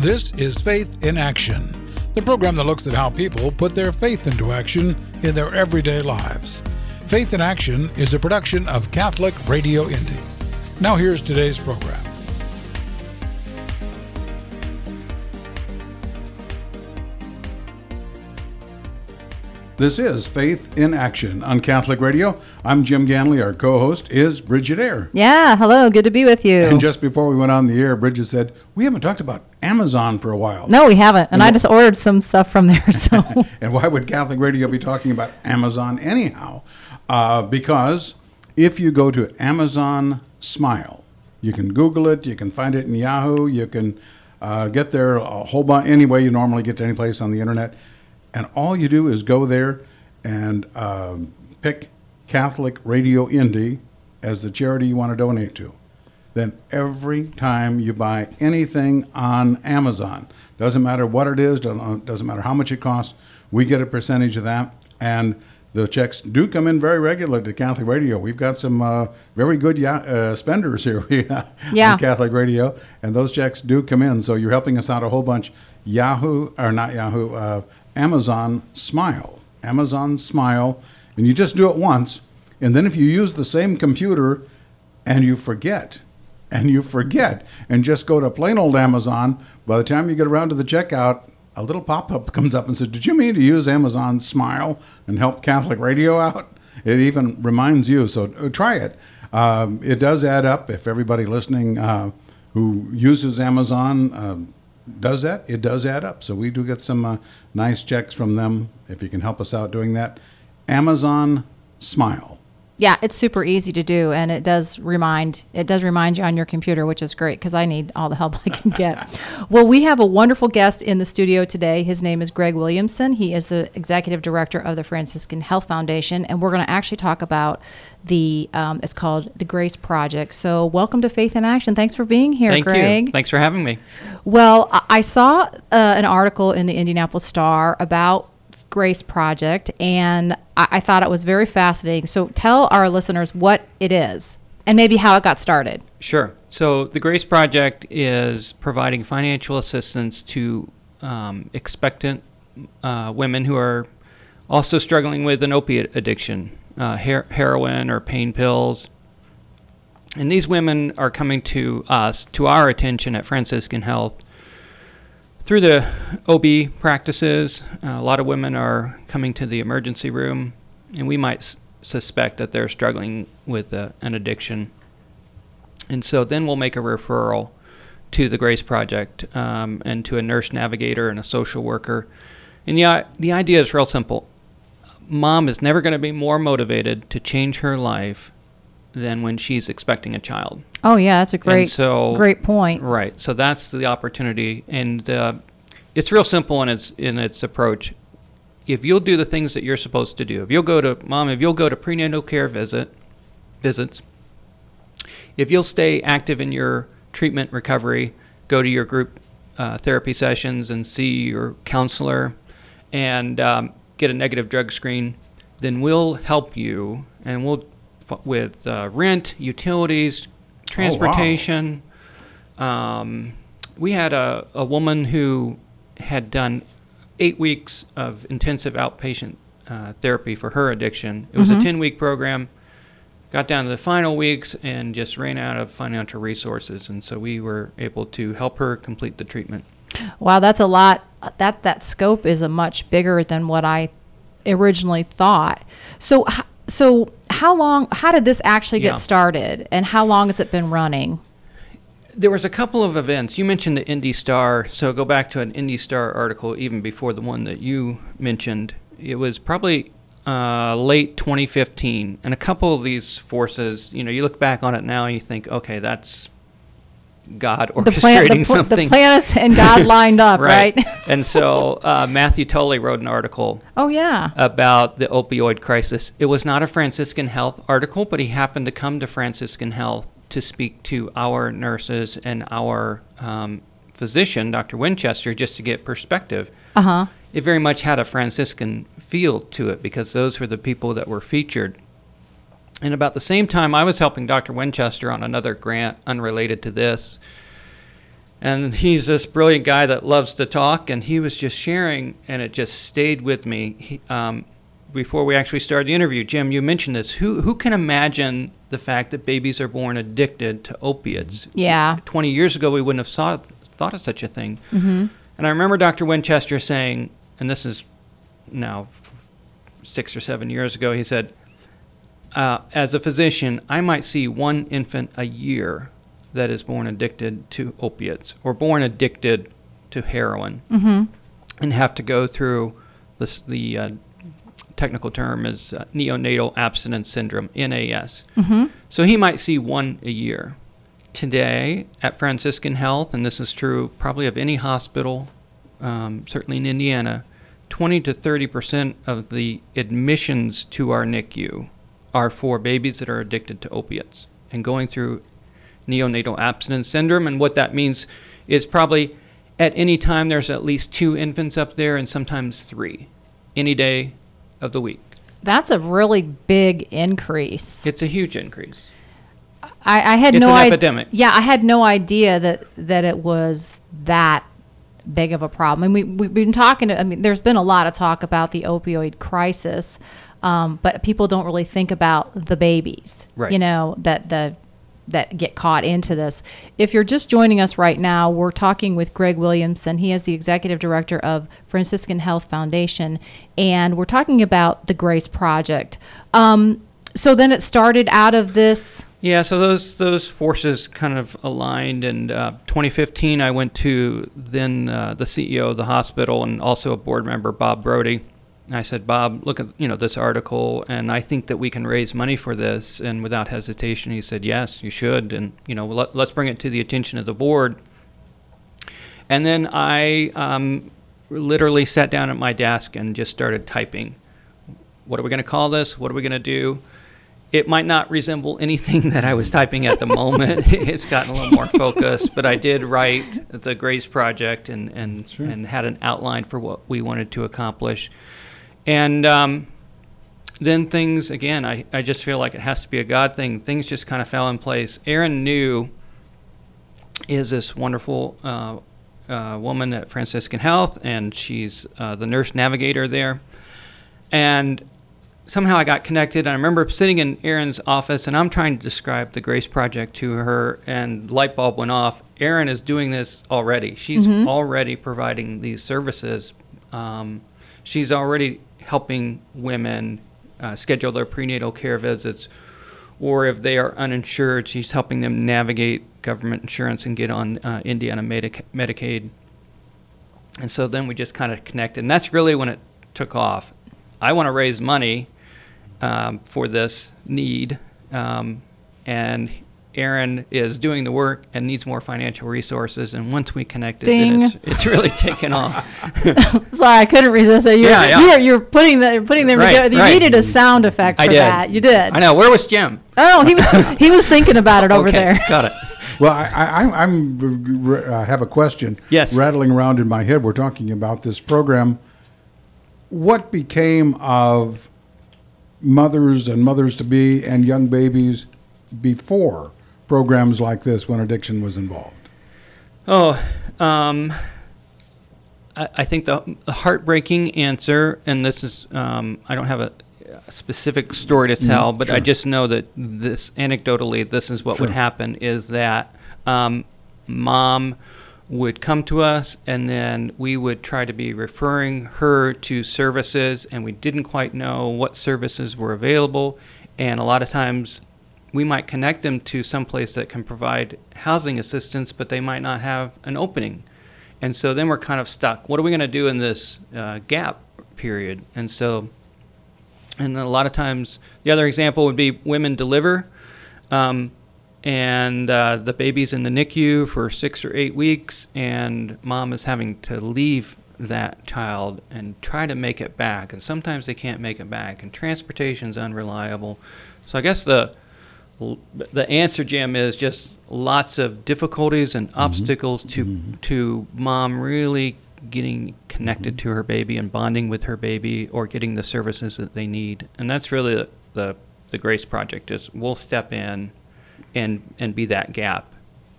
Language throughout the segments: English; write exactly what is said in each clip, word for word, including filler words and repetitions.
This is Faith in Action, the program that looks at how people put their faith into action in their everyday lives. Faith in Action is a production of Catholic Radio Indy. Now here's today's program. This is Faith in Action on Catholic Radio. I'm Jim Ganley. Our co-host is Bridget Eyre. Yeah, hello. Good to be with you. And just before we went on the air, Bridget said, we haven't talked about Amazon for a while. No, we haven't. And, and I wh- just ordered some stuff from there. So. And why would Catholic Radio be talking about Amazon anyhow? Uh, because if you go to Amazon Smile, you can Google it, you can find it in Yahoo, you can uh, get there a whole bunch, any way you normally get to any place on the internet. And all you do is go there and um, pick Catholic Radio Indy as the charity you want to donate to. Then every time you buy anything on Amazon, doesn't matter what it is, doesn't matter how much it costs, we get a percentage of that. And the checks do come in very regularly to Catholic Radio. We've got some uh, very good ya- uh, spenders here yeah. on Catholic Radio, and those checks do come in. So you're helping us out a whole bunch. Yahoo, or not Yahoo, uh, Amazon Smile. Amazon Smile. And you just do it once. And then if you use the same computer and you forget, and you forget, and just go to plain old Amazon, by the time you get around to the checkout, a little pop-up comes up and says, did you mean to use Amazon Smile and help Catholic Radio out? It even reminds you. So uh, try it. Um, it does add up. If everybody listening uh, who uses Amazon um, does that, it does add up. So we do get some uh, nice checks from them if you can help us out doing that. Amazon Smile. Yeah, it's super easy to do, and it does remind it does remind you on your computer, which is great because I need all the help I can get. Well, we have a wonderful guest in the studio today. His name is Greg Williamson. He is the executive director of the Franciscan Health Foundation, and we're going to actually talk about the um, it's called the Grace Project. So, welcome to Faith in Action. Thanks for being here, Thank Greg. you. Thanks for having me. Well, I, I saw uh, an article in the Indianapolis Star about Grace Project, and I, I thought it was very fascinating. So tell our listeners what it is and maybe how it got started. Sure. So the Grace Project is providing financial assistance to um, expectant uh, women who are also struggling with an opiate addiction, uh, her- heroin or pain pills. And these women are coming to us, to our attention at Franciscan Health, through the O B practices. Uh, a lot of women are coming to the emergency room, and we might s- suspect that they're struggling with uh, an addiction. And so then we'll make a referral to the Grace Project um, and to a nurse navigator and a social worker. And the, uh, the idea is real simple. Mom is never going to be more motivated to change her life than when she's expecting a child. Oh, yeah, that's a great, so, great point. Right. So that's the opportunity. And uh, it's real simple in its in its approach. If you'll do the things that you're supposed to do, if you'll go to, Mom, if you'll go to prenatal care visit visits, if you'll stay active in your treatment recovery, go to your group uh, therapy sessions and see your counselor and um, get a negative drug screen, then we'll help you and we'll with uh, rent, utilities, transportation. Oh, wow. um, we had a, a woman who had done eight weeks of intensive outpatient uh, therapy for her addiction. It was mm-hmm. a ten-week program, got down to the final weeks, and just ran out of financial resources. And so we were able to help her complete the treatment. Wow, that's a lot. That, that scope is a much bigger than what I originally thought. So So how long, how did this actually get yeah. started, and how long has it been running? There was a couple of events. You mentioned the Indy Star, so go back to an Indy Star article even before the one that you mentioned. It was probably uh, late twenty fifteen, and a couple of these forces, you know, you look back on it now and you think, okay, that's God orchestrating the plan, the, something. The planets and God lined up, right? right? And so uh, Matthew Tully wrote an article oh, yeah. about the opioid crisis. It was not a Franciscan Health article, but he happened to come to Franciscan Health to speak to our nurses and our um, physician, Doctor Winchester, just to get perspective. Uh-huh. It very much had a Franciscan feel to it because those were the people that were featured. And about the same time, I was helping Doctor Winchester on another grant unrelated to this. And he's this brilliant guy that loves to talk, and he was just sharing, and it just stayed with me. He, um, before we actually started the interview, Jim, you mentioned this. Who who can imagine the fact that babies are born addicted to opiates? Yeah. twenty years ago, we wouldn't have saw, thought of such a thing. Mm-hmm. And I remember Doctor Winchester saying, and this is now six or seven years ago, he said, uh, as a physician, I might see one infant a year that is born addicted to opiates or born addicted to heroin, Mm-hmm. and have to go through this, the uh, technical term is uh, neonatal abstinence syndrome, N A S. Mm-hmm. So he might see one a year. Today at Franciscan Health, and this is true probably of any hospital, um, certainly in Indiana, twenty to thirty percent of the admissions to our N I C U are for babies that are addicted to opiates and going through neonatal abstinence syndrome. And what that means is probably at any time there's at least two infants up there, and sometimes three, any day of the week. That's a really big increase. It's a huge increase. I, I had It's no an idea. epidemic. Yeah, I had no idea that that it was that big of a problem. And we we've been talking to, I mean, there's been a lot of talk about the opioid crisis, um, but people don't really think about the babies, Right. you know, that the that get caught into this. If you're just joining us right now, we're talking with Greg Williamson. He is the executive director of Franciscan Health Foundation, and we're talking about the Grace Project. Um, so then it started out of this. Yeah, so those those forces kind of aligned. And uh, twenty fifteen, I went to then uh, the C E O of the hospital and also a board member, Bob Brody. And I said, Bob, look at you know this article, and I think that we can raise money for this. And without hesitation, he said, yes, you should, and you know let, let's bring it to the attention of the board. And then I um, literally sat down at my desk and just started typing. What are we going to call this? What are we going to do? It might not resemble anything that I was typing at the moment. It's gotten a little more focused, but I did write the Grace Project and and, Sure. and had an outline for what we wanted to accomplish. And um, then things, again, I, I just feel like it has to be a God thing. Things just kind of fell in place. Erin New is this wonderful uh, uh, woman at Franciscan Health, and she's uh, the nurse navigator there. And somehow I got connected. And I remember sitting in Erin's office, and I'm trying to describe the Grace Project to her, and light bulb went off. Erin is doing this already. She's Mhm. already providing these services. Um, she's already helping women uh, schedule their prenatal care visits, or if they are uninsured, she's helping them navigate government insurance and get on uh, Indiana Medic- Medicaid. And so then we just kind of connected, and that's really when it took off. I want to raise money um, for this need, um, and Erin is doing the work and needs more financial resources. And once we connected, then Ding. it's, it's really taken off. Sorry, I couldn't resist it. You're, Yeah, yeah. You're, you're putting the putting them Right, together. You right. needed a sound effect for I did. that. You did. I know. Where was Jim? Oh, he was he was thinking about it over Okay, there. Got it. Well, I, I, I'm uh, have a question. Yes. Rattling around in my head. We're talking about this program. What became of mothers and mothers to be and young babies before programs like this, when addiction was involved? Oh, um, I, I think the, the heartbreaking answer, and this is, um, I don't have a, a specific story to tell, but I sure. just know that this, anecdotally, this is what would Sure. happen, is that um, mom would come to us, and then we would try to be referring her to services, and we didn't quite know what services were available, and a lot of times we might connect them to some place that can provide housing assistance, but they might not have an opening. And so then we're kind of stuck. What are we going to do in this uh, gap period? And so, and a lot of times, the other example would be women deliver, um, and uh, the baby's in the N I C U for six or eight weeks, and mom is having to leave that child and try to make it back. And sometimes they can't make it back, and transportation's unreliable. So I guess the the answer, Jim, is just lots of difficulties and obstacles to Mhm. to mom really getting connected to her baby and bonding with her baby, or getting the services that they need. And that's really the the, the Grace Project. Is we'll step in and and be that gap.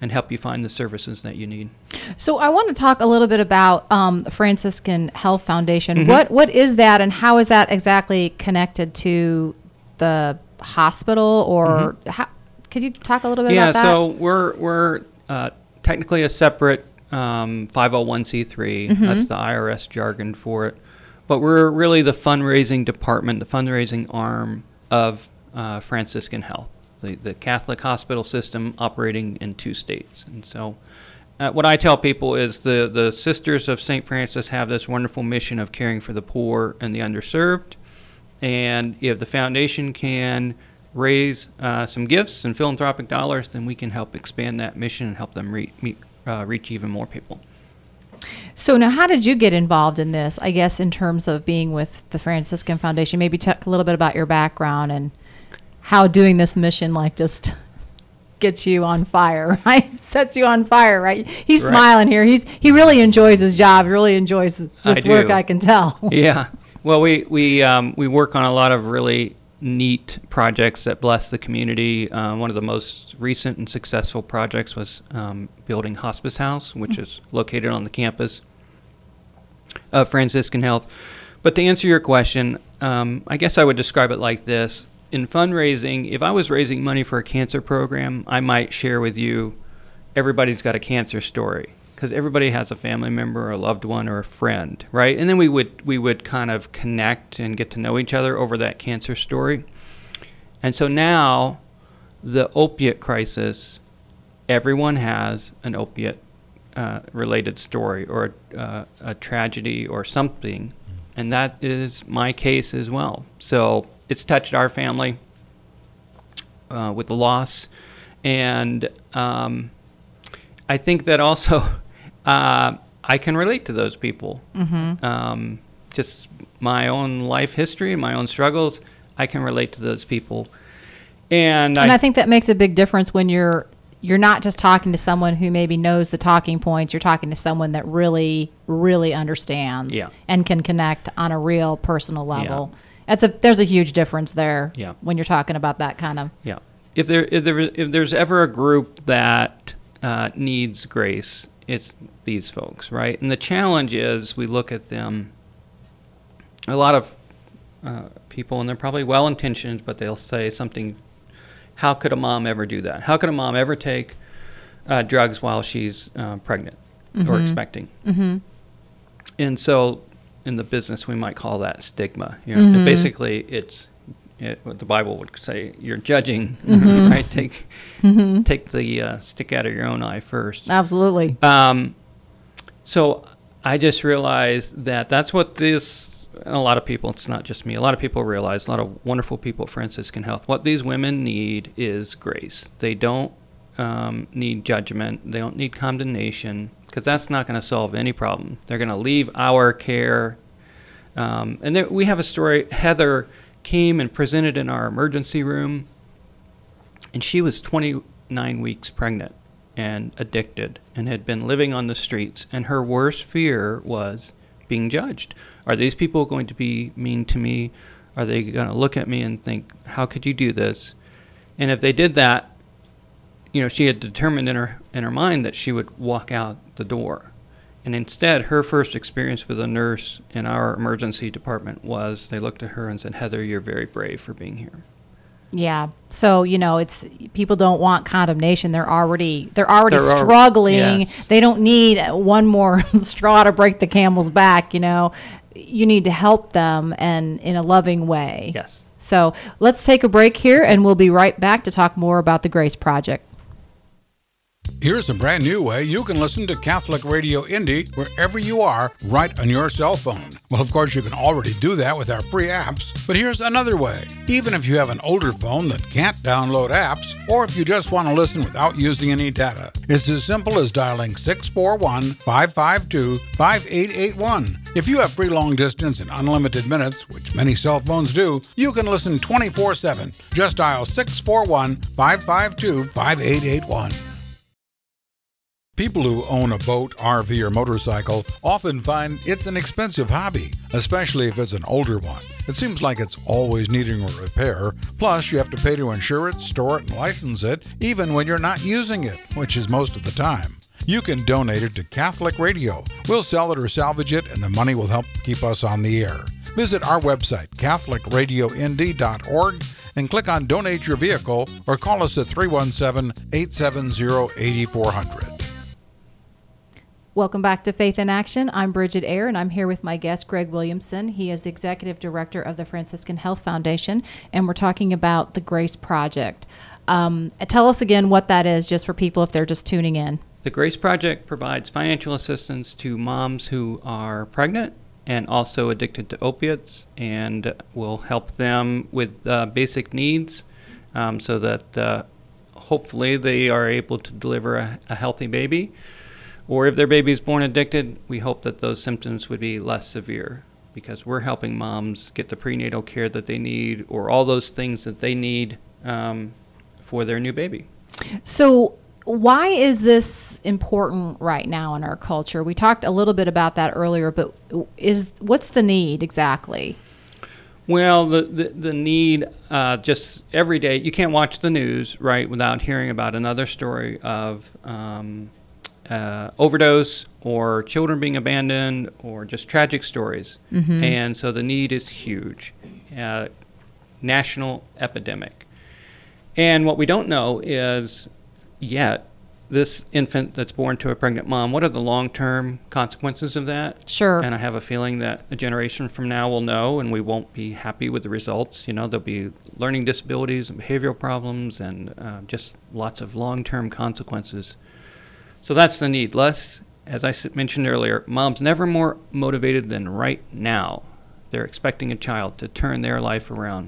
and help you find the services that you need. So I want to talk a little bit about um, the Franciscan Health Foundation. Mm-hmm. What what is that, and how is that exactly connected to the hospital? Or mm-hmm. how, could you talk a little bit yeah, about that? Yeah, so we're we're uh, technically a separate um, five oh one c three. Mm-hmm. That's the I R S jargon for it. But we're really the fundraising department, the fundraising arm of uh, Franciscan Health, the, the Catholic hospital system operating in two states. And so uh, what I tell people is the, the Sisters of Saint Francis have this wonderful mission of caring for the poor and the underserved. And if the foundation can raise uh, some gifts and philanthropic dollars, then we can help expand that mission and help them re- meet, uh, reach even more people. So now, how did you get involved in this, I guess, in terms of being with the Franciscan Foundation? Maybe talk a little bit about your background and how doing this mission, like, just gets you on fire, right? Sets you on fire, right? He's right. Smiling here. He's He really enjoys his job. He really enjoys this I work, do. I can tell. Yeah. Well, we, we, um, we work on a lot of really neat projects that bless the community. Uh, one of the most recent and successful projects was um, building Hospice House, which mm-hmm. is located on the campus of Franciscan Health. But to answer your question, um, I guess I would describe it like this. In fundraising, if I was raising money for a cancer program, I might share with you, everybody's got a cancer story, because everybody has a family member or a loved one or a friend, right? And then we would we would kind of connect and get to know each other over that cancer story. And so now, the opiate crisis, everyone has an opiate uh, related story or uh, a tragedy or something, and that is my case as well. So it's touched our family uh, with the loss, and um, I think that also uh, I can relate to those people. Mm-hmm. Um, just my own life history, my own struggles, I can relate to those people. And, and I, I think that makes a big difference when you're you're not just talking to someone who maybe knows the talking points. You're talking to someone that really, really understands yeah. and can connect on a real personal level. Yeah. That's a there's a huge difference there yeah. when you're talking about that kind of. Yeah. If there if there if there's ever a group that uh, needs grace, it's these folks, right? And the challenge is we look at them. A lot of uh, people, and they're probably well-intentioned, but they'll say something. How could a mom ever do that? How could a mom ever take uh, drugs while she's uh, pregnant mm-hmm. or expecting? Mm-hmm. And so, in the business, we might call that stigma. You know, mm-hmm. basically, it's it, what the Bible would say: you're judging, mm-hmm. right? Take mm-hmm. take the uh, stick out of your own eye first. Absolutely. Um, so I just realized that that's what this. And a lot of people, it's not just me, a lot of people realize, a lot of wonderful people at Franciscan Health, what these women need is grace. They don't um, need judgment. They don't need condemnation, because that's not going to solve any problem. They're going to leave our care. Um, and there, we have a story. Heather came and presented in our emergency room, and she was twenty-nine weeks pregnant and addicted and had been living on the streets. And her worst fear was being judged. Are these people going to be mean to me? Are they going to look at me and think, how could you do this? And if they did that, you know, she had determined in her in her mind that she would walk out the door. And instead, her first experience with a nurse in our emergency department was they looked at her and said, Heather, you're very brave for being here. Yeah. So, you know, it's people don't want condemnation. They're already they're already They're struggling. Al- yes. They don't need one more straw to break the camel's back, you know. You need to help them, and in a loving way. Yes. So, let's take a break here, and we'll be right back to talk more about the Grace Project. Here's a brand new way you can listen to Catholic Radio Indy wherever you are, right on your cell phone. Well, of course, you can already do that with our free apps, but here's another way. Even if you have an older phone that can't download apps, or if you just want to listen without using any data, it's as simple as dialing six four one, five five two, five eight eight one. If you have free long distance and unlimited minutes, which many cell phones do, you can listen twenty-four seven. Just dial six four one, five five two, five eight eight one. People who own a boat, R V, or motorcycle often find it's an expensive hobby, especially if it's an older one. It seems like it's always needing a repair. Plus, you have to pay to insure it, store it, and license it, even when you're not using it, which is most of the time. You can donate it to Catholic Radio. We'll sell it or salvage it, and the money will help keep us on the air. Visit our website, catholic radio n d dot org, and click on Donate Your Vehicle or call us at three one seven, eight seven zero, eight four zero zero. Welcome back to Faith in Action. I'm Bridget Ayer, and I'm here with my guest, Greg Williamson. He is the Executive Director of the Franciscan Health Foundation, and we're talking about the Grace Project. Um, tell us again what that is, just for people if they're just tuning in. The Grace Project provides financial assistance to moms who are pregnant and also addicted to opiates, and will help them with uh, basic needs um, so that uh, hopefully they are able to deliver a, a healthy baby. Or if their baby is born addicted, we hope that those symptoms would be less severe, because we're helping moms get the prenatal care that they need, or all those things that they need um, for their new baby. So why is this important right now in our culture? We talked a little bit about that earlier, but is what's the need exactly? Well, the, the, the need, uh, just every day, you can't watch the news, right, without hearing about another story of um, uh, overdose or children being abandoned or just tragic stories. Mm-hmm. And so the need is huge, uh, national epidemic. And what we don't know is yet, this infant that's born to a pregnant mom, what are the long-term consequences of that? Sure. And I have a feeling that a generation from now will know, and we won't be happy with the results. You know, there'll be learning disabilities and behavioral problems and uh, just lots of long-term consequences. So that's the need. Less, as I mentioned earlier, mom's never more motivated than right now. They're expecting a child to turn their life around.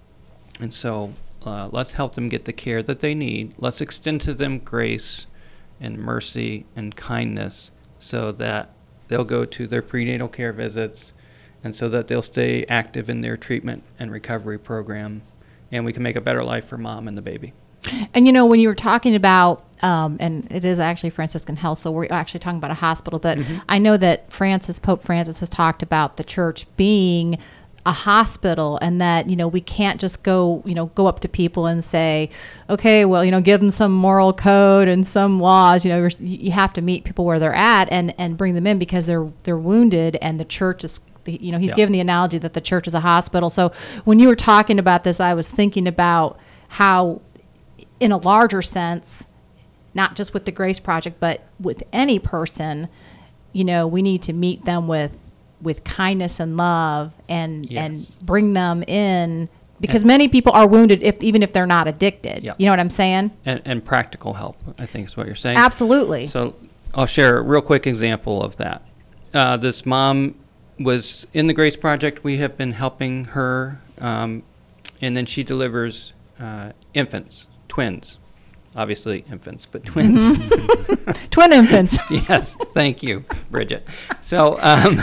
And so Uh, let's help them get the care that they need. Let's extend to them grace and mercy and kindness so that they'll go to their prenatal care visits and so that they'll stay active in their treatment and recovery program, and we can make a better life for mom and the baby. And, you know, when you were talking about, um, and it is actually Franciscan Health, so we're actually talking about a hospital, but mm-hmm. I know that Francis, Pope Francis has talked about the church being a hospital, and that, you know, we can't just go, you know, go up to people and say, okay, well, you know, give them some moral code and some laws. You know, you have to meet people where they're at and, and bring them in because they're they're wounded, and the church is, you know, he's yeah. given the analogy that the church is a hospital. So when you were talking about this, I was thinking about how, in a larger sense, not just with the Grace Project, but with any person, you know, we need to meet them with with kindness and love, and yes. and bring them in, because and many people are wounded if even if they're not addicted. Yep. You know what I'm saying? And, and practical help, I think is what you're saying. Absolutely. So I'll share a real quick example of that. Uh, this mom was in the Grace Project. We have been helping her, um, and then she delivers uh, infants, twins. Obviously infants, but twins. Mm-hmm. Twin infants. Yes, thank you, Bridget. So um,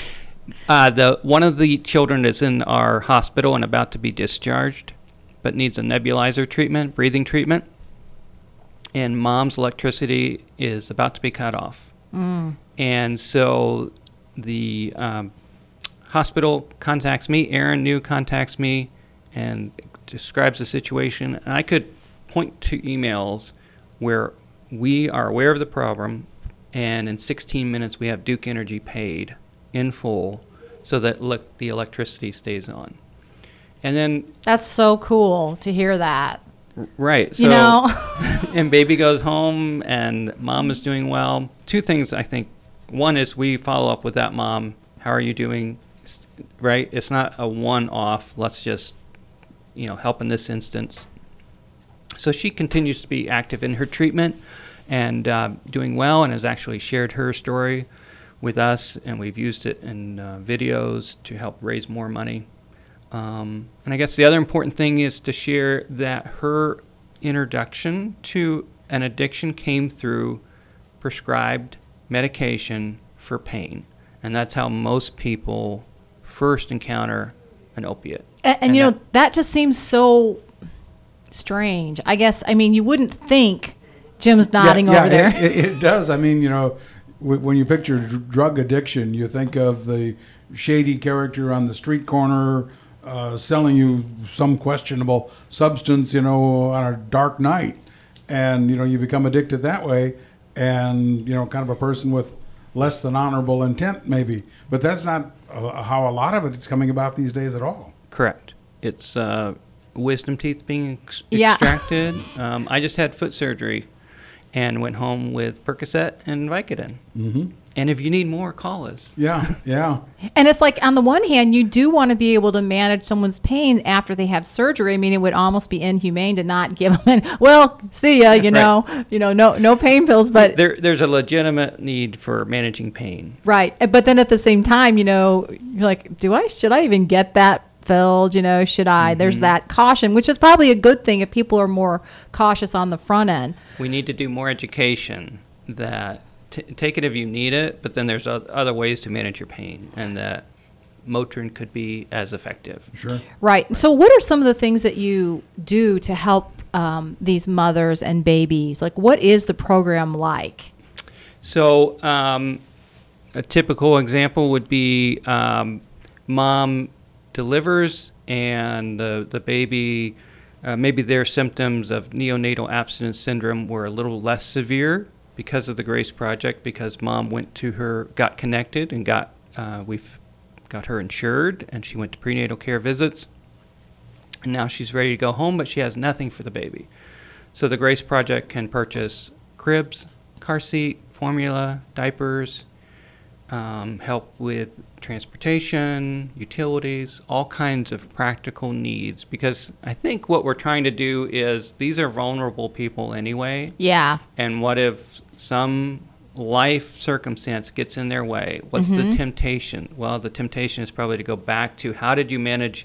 uh, the one of the children is in our hospital and about to be discharged, but needs a nebulizer treatment, breathing treatment, and mom's electricity is about to be cut off. Mm. And so the um, hospital contacts me, Aaron New contacts me, and describes the situation, and I could point to emails where we are aware of the problem, and in sixteen minutes we have Duke Energy paid in full so that le- the electricity stays on. And then that's so cool to hear that. R- right. So, you know, and baby goes home and mom is doing well. Two things, I think. One is we follow up with that mom. How are you doing? Right? It's not a one-off. Let's just, you know, help in this instance. So she continues to be active in her treatment and uh, doing well, and has actually shared her story with us, and we've used it in uh, videos to help raise more money. Um, and I guess the other important thing is to share that her introduction to an addiction came through prescribed medication for pain. And that's how most people first encounter an opiate. And, and, and you that, know, that just seems so strange. I guess, I mean, you wouldn't think Jim's nodding yeah, yeah, over there. It, it, it does. I mean, you know, w- when you picture dr- drug addiction, you think of the shady character on the street corner uh, selling you some questionable substance, you know, on a dark night. And, you know, you become addicted that way and, you know, kind of a person with less than honorable intent maybe. But that's not uh, how a lot of it is coming about these days at all. Correct. It's uh, wisdom teeth being ex- Yeah. extracted. um, I just had foot surgery and went home with Percocet and Vicodin. Mm-hmm. And if you need more, call us. Yeah, yeah. And it's like, on the one hand, you do want to be able to manage someone's pain after they have surgery. I mean, it would almost be inhumane to not give them, well, see ya, you know, you know, no, no pain pills, but There, there's a legitimate need for managing pain. right. But then at the same time, you know, you're like, do I, should I even get that filled? You know, should I? There's that caution, which is probably a good thing if people are more cautious on the front end. We need to do more education that t- take it if you need it, but then there's o- other ways to manage your pain, and that Motrin could be as effective. Sure. Right. So what are some of the things that you do to help um, these mothers and babies? Like, what is the program like? So um, a typical example would be um, mom delivers and the, the baby, uh, maybe their symptoms of neonatal abstinence syndrome were a little less severe because of the GRACE project, because mom went to her, got connected and got, uh, we've got her insured, and she went to prenatal care visits. And now she's ready to go home, but she has nothing for the baby. So the GRACE project can purchase cribs, car seat, formula, diapers, um, help with transportation, utilities, all kinds of practical needs. Because I think what we're trying to do is, these are vulnerable people anyway. Yeah. And what if some life circumstance gets in their way? What's the temptation? Well, the temptation is probably to go back to, how did you manage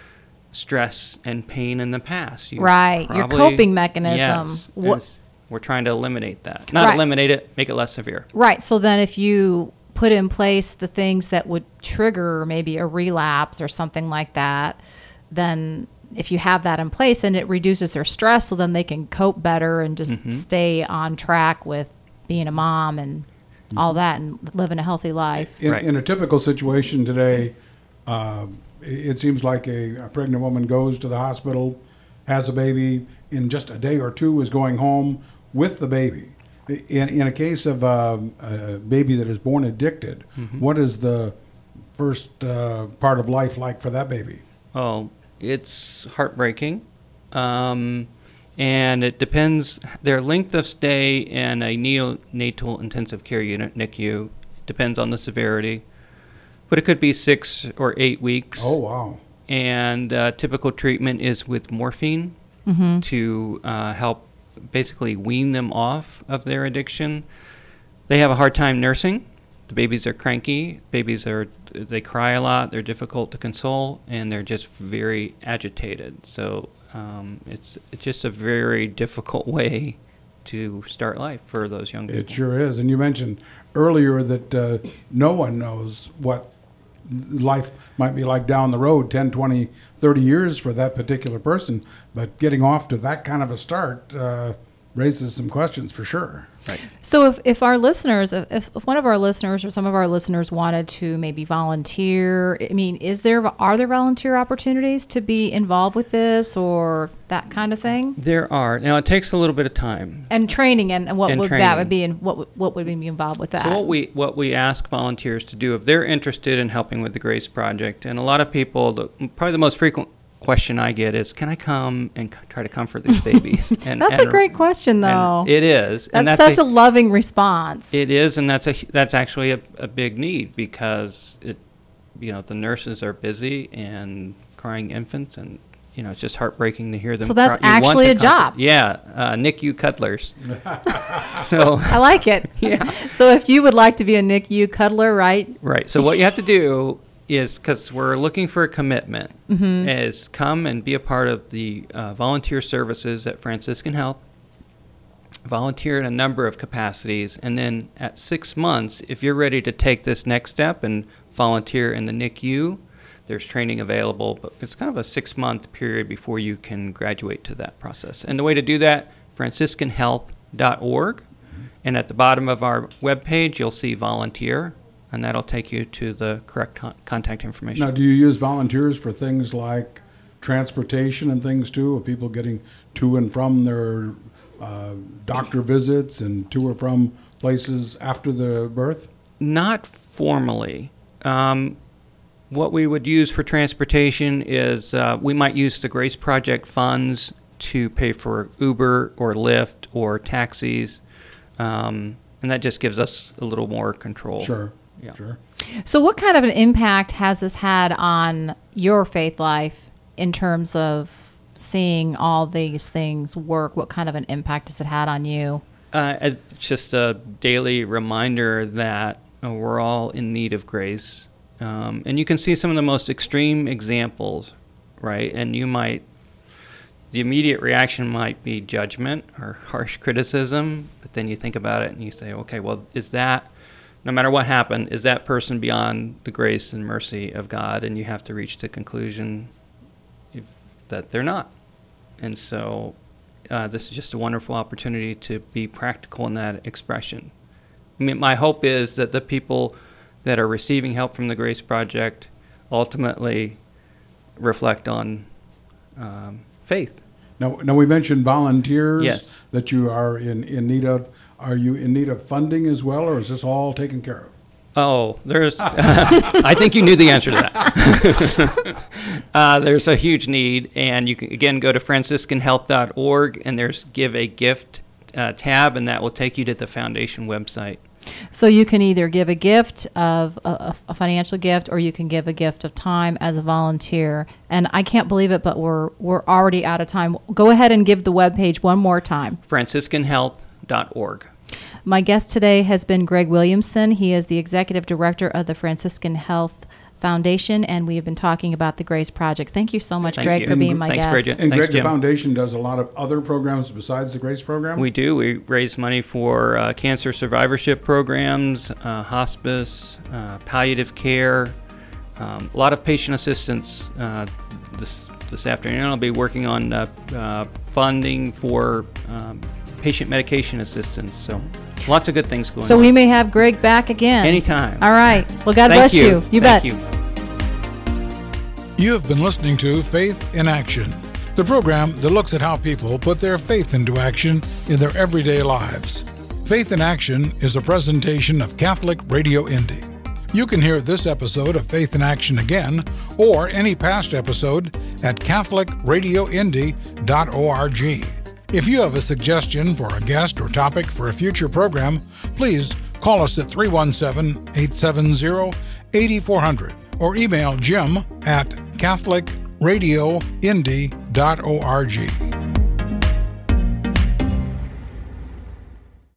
stress and pain in the past? You Right, your probably- coping mechanism. Yes, Wha- and we're trying to eliminate that. Not Right. eliminate it, make it less severe. Right. So then if you put in place the things that would trigger maybe a relapse or something like that, then if you have that in place, then it reduces their stress, so then they can cope better and just Mhm. stay on track with being a mom and all that and living a healthy life. In, Right. in a typical situation today, uh, it it seems like a, a pregnant woman goes to the hospital, has a baby, in just a day or two is going home with the baby. In, in a case of uh, a baby that is born addicted, what is the first uh, part of life like for that baby? Oh, it's heartbreaking. Um, and it depends, their length of stay in a neonatal intensive care unit, N I C U, depends on the severity. But it could be six or eight weeks. Oh, wow. And uh, typical treatment is with morphine to uh, help basically wean them off of their addiction. They have a hard time nursing. The babies are cranky. Babies are, they cry a lot. They're difficult to console, and they're just very agitated. So um, it's it's just a very difficult way to start life for those young people. It sure is. And you mentioned earlier that uh, no one knows what life might be like down the road, ten, twenty, thirty years for that particular person. But getting off to that kind of a start uh, raises some questions for sure. Right. So if, if our listeners, if, if one of our listeners or some of our listeners wanted to maybe volunteer, I mean, is there, are there volunteer opportunities to be involved with this or that kind of thing? There are. Now, it takes a little bit of time. And training, and, and what And would that training. would be, and what would- what would be involved with that? So what we what we ask volunteers to do, if they're interested in helping with the GRACE project, and a lot of people, the, probably the most frequent question I get is, can I come and c- try to comfort these babies? And, That's and- a great question, though. and it is. That's, and that's such a, loving response. It is, and that's a that's actually a, a big need, because it, you know, the nurses are busy and crying infants, and you know, it's just heartbreaking to hear them. So that's cry. You want actually to a comfort- job. Yeah, uh, N I C U cuddlers. So I like it. Yeah. So if you would like to be a N I C U cuddler, right? right. So what you have to do is, because we're looking for a commitment, Mm-hmm. is come and be a part of the uh, volunteer services at Franciscan Health. Volunteer in a number of capacities, and then at six months, if you're ready to take this next step and volunteer in the N I C U, there's training available, but it's kind of a six-month period before you can graduate to that process. And the way to do that, franciscan health dot org. And at the bottom of our webpage, you'll see volunteer, and that'll take you to the correct con- contact information. Now, do you use volunteers for things like transportation and things too, of people getting to and from their uh, doctor visits and to or from places after the birth? Not formally. Um, what we would use for transportation is uh, we might use the Grace Project funds to pay for Uber or Lyft or taxis, um, and that just gives us a little more control. Sure, Yeah. sure. So what kind of an impact has this had on your faith life in terms of seeing all these things work? What kind of an impact has it had on you? Uh, it's just a daily reminder that uh, we're all in need of grace. Um, and you can see some of the most extreme examples, right? And you might, the immediate reaction might be judgment or harsh criticism, but then you think about it and you say, okay, well, is that, no matter what happened, is that person beyond the grace and mercy of God? And you have to reach the conclusion if, that they're not. And so uh, this is just a wonderful opportunity to be practical in that expression. I mean, my hope is that the people that are receiving help from the Grace Project ultimately reflect on um, faith. Now, now we mentioned volunteers Yes. that you are in, in need of. Are you in need of funding as well, or is this all taken care of? Oh, there's, I think you knew the answer to that. uh, there's a huge need, and you can, again, go to franciscan health dot org, and there's Give a Gift uh, tab, and that will take you to the foundation website. So you can either give a gift of a, a financial gift, or you can give a gift of time as a volunteer. And I can't believe it, but we're we're already out of time. Go ahead and give the webpage one more time. franciscan health dot org. My guest today has been Greg Williamson. He is the executive director of the Franciscan Health Foundation, and we have been talking about the Grace Project. Thank you so much, Thank Greg, you. for being And my thanks, guest. Bridget. And Thanks, Greg, the Jim. foundation does a lot of other programs besides the Grace program? We do. We raise money for uh, cancer survivorship programs, uh, hospice, uh, palliative care, um, a lot of patient assistance. Uh, this this afternoon, I'll be working on uh, uh, funding for um, patient medication assistance. So lots of good things going So on. we may have Greg back again. Anytime. All right. Well, God Thank bless you. You, Thank bet. you. You have been listening to Faith in Action, the program that looks at how people put their faith into action in their everyday lives. Faith in Action is a presentation of Catholic Radio Indy. You can hear this episode of Faith in Action again, or any past episode, at catholic radio indy dot org. If you have a suggestion for a guest or topic for a future program, please call us at three one seven, eight seven zero, eight four zero zero or email Jim at catholic radio indy dot org.